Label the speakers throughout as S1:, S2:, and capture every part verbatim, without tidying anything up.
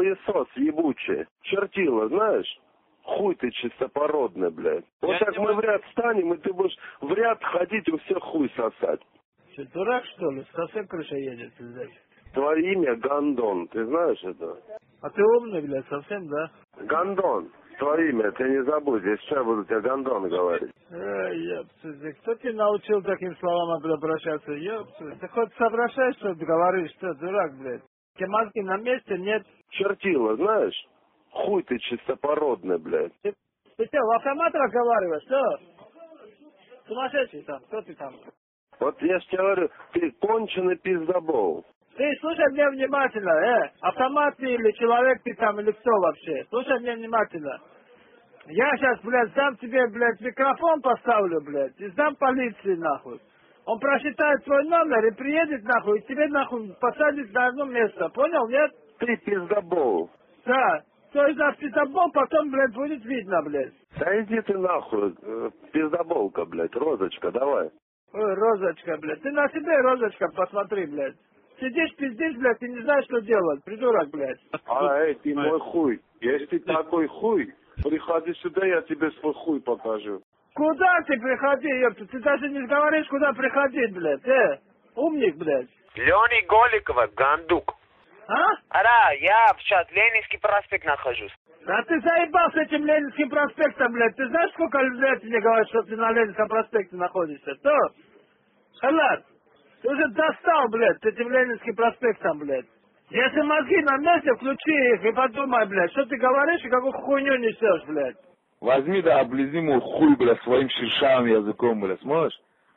S1: хуесос ебучий. Чертила, знаешь? Хуй ты чистопородный, блядь. Вот так мы в ряд станем, и ты будешь в ряд ходить у всех хуй сосать.
S2: Что, дурак, что ли? Совсем крыша едет, блядь.
S1: Твое имя Гандон, ты знаешь это?
S2: А ты умный, блядь, совсем, да?
S1: Гандон. Твое имя, ты не забудь, если что, я буду тебе Гандон говорить.
S2: Эй, ёпты, кто тебя научил таким словам обращаться? Ёпты, ты хоть соображаешь, что ты говоришь, что, дурак, блядь? Тебе мозги на месте, нет?
S1: Чертила, знаешь? Хуй ты чистопородный, блядь.
S2: Ты, ты что, в автомат разговариваешь, что? Сумасшедший там, кто ты там?
S1: Вот я ж тебе говорю, ты конченый пиздобол.
S2: Ты слушай меня внимательно, э, автомат ты или человек ты там, или кто вообще? Слушай меня внимательно. Я сейчас, блядь, сам тебе, блядь, микрофон поставлю, блядь, и сдам полиции, нахуй. Он просчитает твой номер и приедет, нахуй, и тебе, нахуй, посадит на одно место. Понял, нет?
S1: Ты пиздобол.
S2: Да. То есть наш пиздобол потом, блядь, будет видно, блядь.
S1: Да иди ты нахуй, э, пиздоболка, блядь, розочка, давай.
S2: Ой, розочка, блядь, ты на себе, розочка, посмотри, блядь. Сидишь, пиздишь, блядь, ты не знаешь, что делать, придурок, блядь.
S1: А, эй, ты мой хуй. Если ты такой хуй, приходи сюда, я тебе свой хуй покажу.
S2: Куда ты приходи, ёпта? Ты даже не говоришь, куда приходить, блядь, э? Умник, блядь.
S3: Лёни Голикова, Гандук.
S2: А?
S3: Ара, я сейчас Ленинский проспект нахожусь.
S2: Да ты заебал с этим Ленинским проспектом, блядь. Ты знаешь, сколько лет мне говорят, что ты на Ленинском проспекте находишься? Что? Халат, ты уже достал, блядь, с этим Ленинским проспектом, блядь. Если мозги на месте, включи их и подумай, блядь, что ты говоришь и какую хуйню несешь, блядь.
S4: Возьми да облизни ему хуй, бля, своим шершавым языком, бля, сможешь?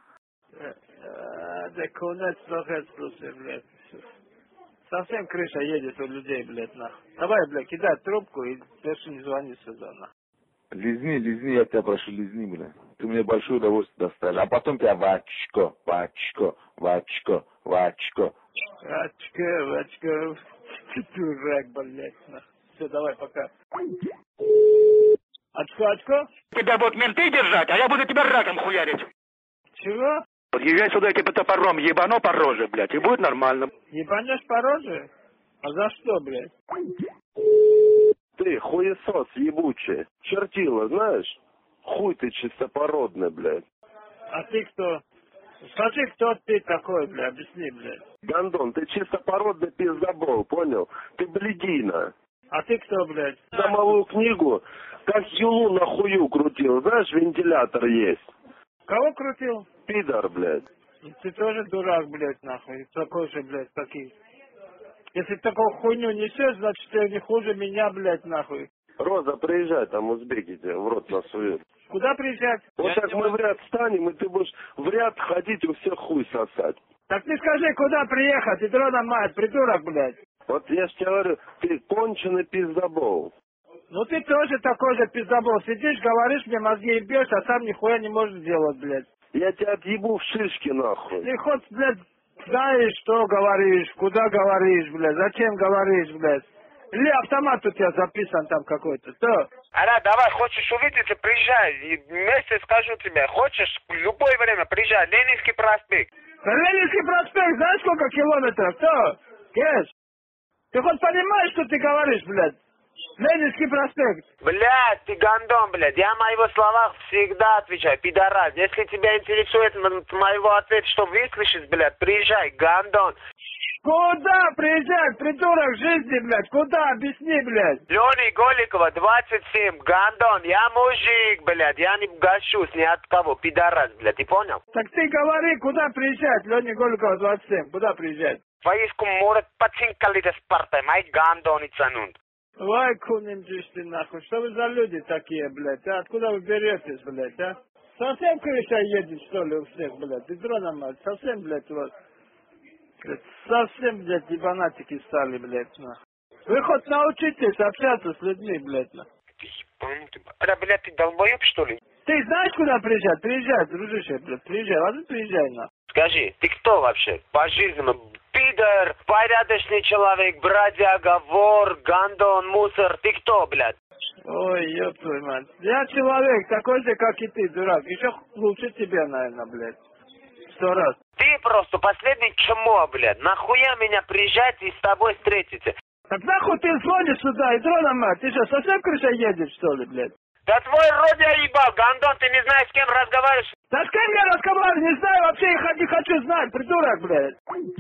S2: Да кунец, слухай, слушай, блядь. Совсем крыша едет у людей, блядь, нахуй. Давай, блядь, кидай трубку и больше не звони сюда, нахуй.
S4: Лизни, лизни, я тебя прошу, лизни, бля. Ты мне большое удовольствие доставишь. А потом тебя в очко, в очко, в очко, в очко.
S2: Очко, в очко. Ты дурак, блядь, нахуй. Все, давай, пока. Очко, очко?
S5: Тебя будут менты держать, а я буду тебя раком хуярить.
S2: Чего?
S5: Подъезжай сюда, я тебя топором ебану по роже, блядь, и будет нормально.
S2: Ебанешь по роже? А за что, блядь?
S1: Ты хуесос ебучий. Чертила, знаешь? Хуй ты чистопородный, блядь.
S2: А ты кто? Скажи, кто ты такой, блядь, объясни, блядь.
S1: Гандон, ты чистопородный пиздобол, понял? Ты блядина.
S2: А ты кто, блядь?
S1: Домовую книгу, как юлу на хую крутил. Знаешь, вентилятор есть.
S2: Кого крутил?
S1: Пидор, блядь.
S2: Ты тоже дурак, блядь, нахуй. Такой же, блядь, такие. Если такую хуйню несешь, значит, ты не хуже меня, блядь, нахуй.
S1: Роза, приезжай, там узбеки тебе в рот насуют.
S2: Куда приезжать?
S1: Вот
S2: Я
S1: так
S2: не
S1: мы
S2: могу.
S1: в ряд станем, и ты будешь в ряд ходить у всех хуй сосать.
S2: Так ты скажи, куда приехать, и дрона мать, придурок, блядь.
S1: Вот я ж тебе говорю, ты конченый пиздобол.
S2: Ну ты тоже такой же пиздобол. Сидишь, говоришь мне, мозги ебешь, а сам нихуя не можешь сделать, блядь.
S1: Я тебя отъебу в шишки, нахуй.
S2: Ты хоть, блядь, знаешь, что говоришь, куда говоришь, блядь, зачем говоришь, блядь. Или автомат у тебя записан там какой-то, что?
S3: Ара, давай, хочешь увидеться, приезжай. И вместе скажу тебе, хочешь, в любое время приезжай. Ленинский проспект.
S2: Ленинский проспект, знаешь, сколько километров, что? Кеш? Ты хоть понимаешь, что ты говоришь, блядь? Ленинский проспект.
S3: Блядь, ты гандон, блядь. Я на его словах всегда отвечаю, пидорас. Если тебя интересует м- моего ответа, что выслушать, блядь, приезжай, гандон.
S2: Куда приезжать, придурок жизни, блядь? Куда? Объясни, блядь.
S3: Лёни Голикова, двадцать семь, гандон. Я мужик, блядь. Я не гашусь ни от кого, пидорас, блядь. Ты понял?
S2: Так ты говори, куда приезжать, Леня Голикова, двадцать семь. Куда приезжать?
S3: Поиску может поцинкалите Спарта, май гандони цанунд.
S2: Ой, кунемджиш ты нахуй. Что вы за люди такие, блядь? А откуда вы беретесь, блядь, а? Совсем крыша едет, что ли, у всех, блядь? Ты дрона, мать, совсем, блядь, у вас... Блядь, совсем, блядь, ебанатики стали, блядь, нахуй. Вы хоть научитесь общаться с людьми, блядь, нахуй.
S3: Ты ебанутый, бля, блядь, ты долбоёб, что ли?
S2: Ты знаешь, куда приезжать? Приезжай, дружище, блядь, приезжай. Ладно, приезжай, нахуй.
S3: Скажи, ты кто вообще? По жизни, пидор, порядочный человек, бродяга, вор, гандон, мусор. Ты кто, блядь?
S2: Ой, ёб твою мать. Я человек, такой же, как и ты, дурак. Еще лучше тебя, наверное, блядь. Сто раз.
S3: Ты просто последний чмо, блядь. Нахуя меня приезжать и с тобой встретиться?
S2: Так нахуй ты звонишь сюда, и дрона мать, ты что, совсем крыша едешь, что ли, блядь?
S3: Да твой рот я ебал, гандон, ты не знаешь, с кем разговариваешь.
S2: Да с кем я разговариваю, не знаю, вообще я не хочу знать, придурок, блядь.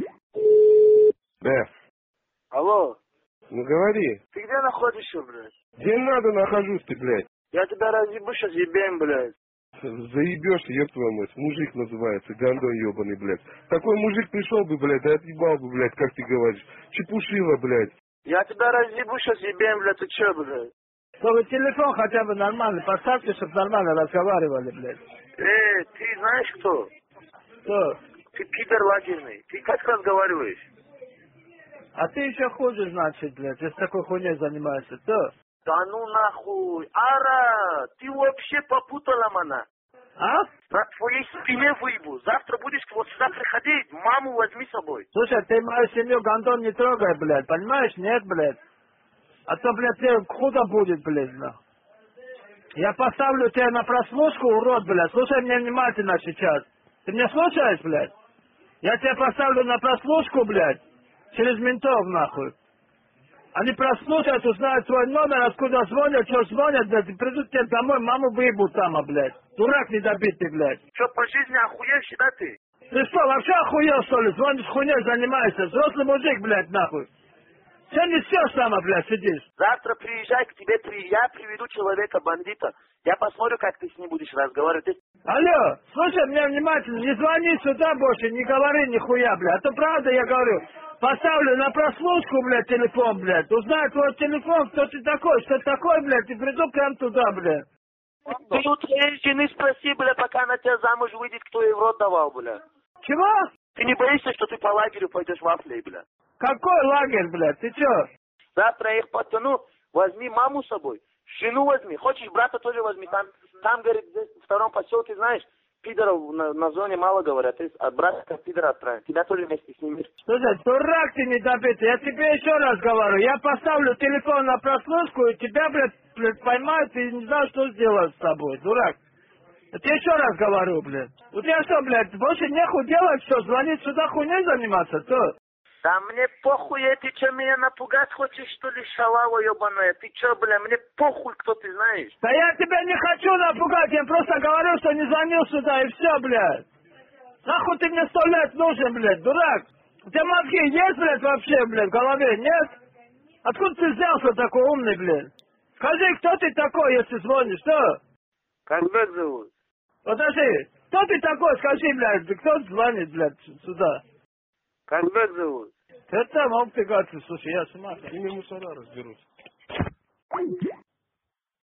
S1: Да.
S3: Алло,
S1: Ну говори.
S3: ты где находишься, блядь?
S1: Где надо нахожусь ты, блядь?
S3: Я тебя разъебу сейчас ебем, блядь.
S1: Заебешься, ёб твою мать. Мужик называется, гандон ебаный, блядь. Такой мужик пришел бы, блядь, да отъебал бы, блядь, как ты говоришь. Чепушила, блядь.
S3: Я тебя разъебу сейчас ебем, блядь, ты чё, блядь?
S2: То вы телефон хотя бы нормальный поставьте, чтобы нормально разговаривали, блядь.
S3: Эй, ты знаешь кто?
S2: Что?
S3: Ты пидор лагерный. Ты как разговариваешь?
S2: А ты еще хуже, значит, блядь, если такой хуйней занимаешься, то?
S3: Да ну нахуй. Ара, ты вообще попутала, мана.
S2: А?
S3: На твоей спине выебу. Завтра будешь вот сюда приходить, маму возьми с собой.
S2: Слушай, ты мою семью, гандон, не трогай, блядь, понимаешь? Нет, блядь. А то, блядь, тебе худо будет, блядь, нахуй. Я поставлю тебя на прослушку, урод, блядь. Слушай меня внимательно сейчас. Ты меня слушаешь, блядь? Я тебя поставлю на прослушку, блядь, через ментов, нахуй. Они прослушают, узнают твой номер, откуда звонят, что звонят, блядь, и придут тебе домой, маму выебут там, а, блядь. Дурак недобитый, блядь.
S3: Что, по жизни охуевший, да ты?
S2: Ты что, вообще охуел, что ли? Звонишь хуйней, занимаешься. Взрослый мужик, блядь, нахуй. Все не все сама, блядь, сидишь.
S3: Завтра приезжай к тебе, при... я приведу человека, бандита. Я посмотрю, как ты с ним будешь разговаривать. Ты...
S2: Алло, слушай меня внимательно, не звони сюда больше, не говори нихуя, блядь. А то правда я говорю, поставлю на прослушку, блядь, телефон, блядь. Узнаю твой телефон, кто ты такой, что такое, блядь, и приду прям туда, блядь.
S3: Ты у твоей жены спроси, бля, пока она тебя замуж выйдет, кто ей в рот давал, бля.
S2: Чего?
S3: Ты не боишься, что ты по лагерю пойдешь вафлей, бля?
S2: Какой лагерь, блядь, ты чё?
S3: Завтра я их подтяну, возьми маму с собой, жену возьми, хочешь брата тоже возьми, там, там говорит, здесь, в втором поселке, знаешь, пидоров на, на зоне мало говорят, ты от брата как пидора отправим, тебя тоже вместе с ними.
S2: Слушай, дурак ты недобитый, я тебе еще раз говорю, я поставлю телефон на прослушку, и тебя, блядь, блядь, поймают, и не знаю, что сделать с тобой, дурак. Я тебе еще раз говорю, блядь. У тебя что, блядь, больше нехуй делать, что, звонить сюда хуйней заниматься, то?
S3: Да мне похуй, ты что, меня напугать хочешь, что ли, шалава ебаная? Ты что, бля, мне похуй, кто ты знаешь?
S2: Да я тебя не хочу напугать, я просто говорю, что не звонил сюда, и все, блядь. Нахуй ты мне сто лет нужен, блядь, дурак? У тебя мозги есть, блядь, вообще, блядь, в голове, нет? Откуда ты взялся такой умный, блядь? Скажи, кто ты такой, если звонишь, что?
S3: Как тебя зовут?
S2: Подожди, кто ты такой, скажи, блядь, кто звонит, блядь, сюда?
S3: Как тебя зовут?
S2: Это мог ты говорить, слушай, я с ума.
S1: Ими мусора разберутся.